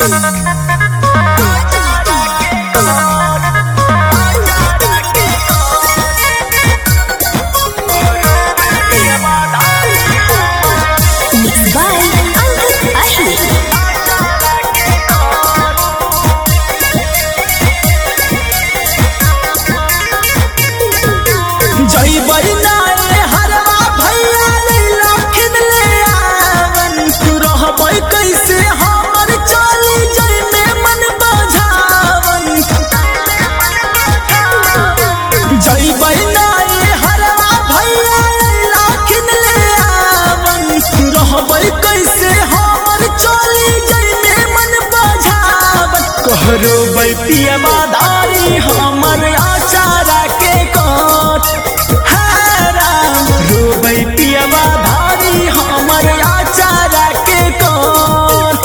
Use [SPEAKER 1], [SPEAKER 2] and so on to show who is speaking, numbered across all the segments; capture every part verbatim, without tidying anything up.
[SPEAKER 1] रोबै पियवा धारी हमर आचारा के कोट है राम। रोबै पियवा धारी हमर आचारा के कोट।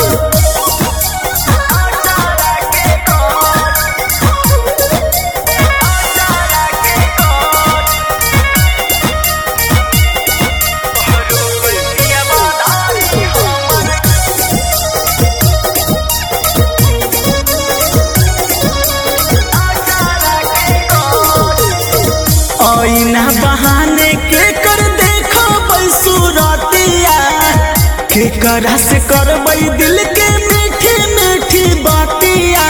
[SPEAKER 1] आईना बहाने के कर देखो बैसुरतिया के करा से करबै दिल के मीठी मीठी बातिया।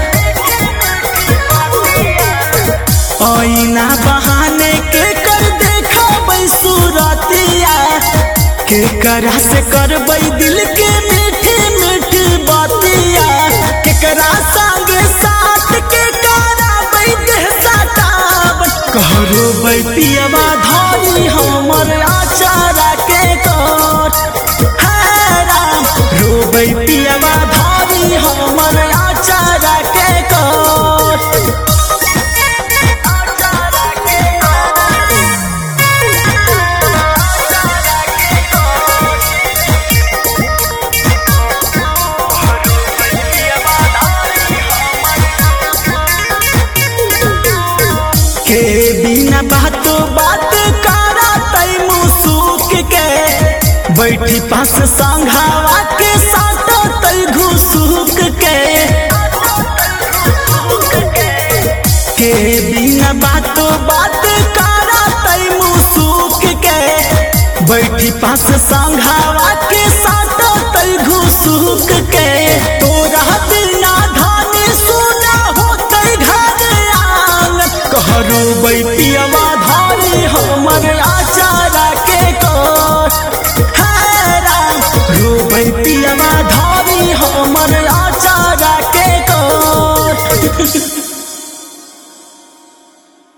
[SPEAKER 1] आईना बहाने के कर देखो बैसुरतिया के करा से करबै दिल के मीठी मीठी बातिया। केकरा संगे साथ के कराबै देह सटावन रोबै पियवा धारी हमर आचारा के कोट है राम। रोबै पियवा धारी हमर आचारा के कोट। के बिना बातो बात करा तई मुसुक के बैठी पास संघावा के साटो तई घुसुक के। के बिना बातो बात करा तई मुसुक के बैठी पास संघावा